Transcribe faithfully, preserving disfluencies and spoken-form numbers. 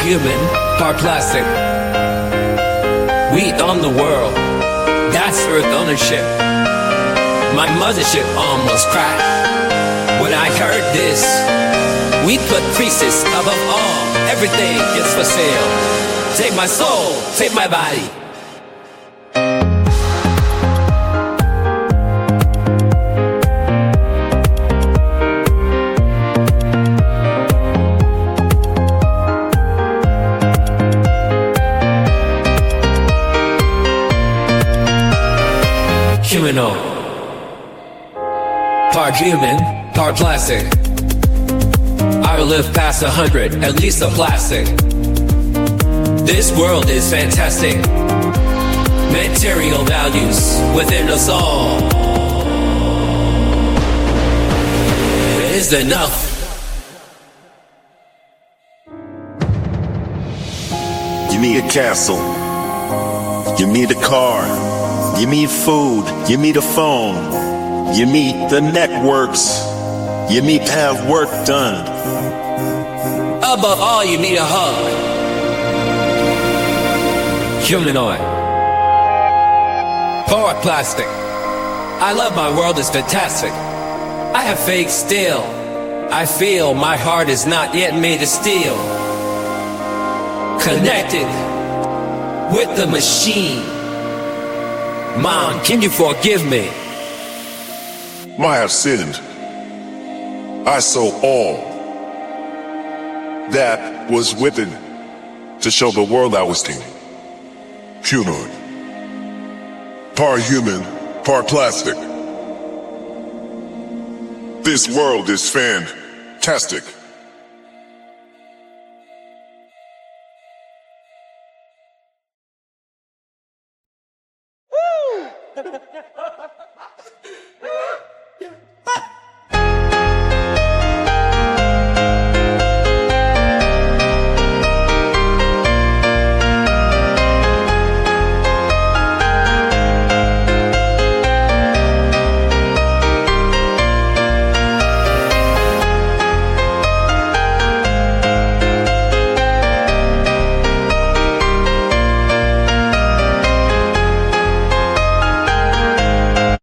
human, part plastic. We own the world. That's Earth ownership. My mothership almost cracked when I heard this. We put priests above all. Everything is for sale. Take my soul, take my body. Humanoid, part human, part plastic. I will live past a hundred, at least a plastic. This world is fantastic. Material values within us all. It is enough. You need a castle. You need a car. You need food, you need a phone, you need the networks, you need to have work done. Above all, you need a hug. Humanoid, part plastic. I love my world, it's fantastic. I have faith still. I feel my heart is not yet made of steel. Connected with the machine. Mom, can you forgive me? I have sinned. I saw all that was within to show the world I was king. Humanoid. Part human, part plastic. This world is fantastic. Ha ha ha ha!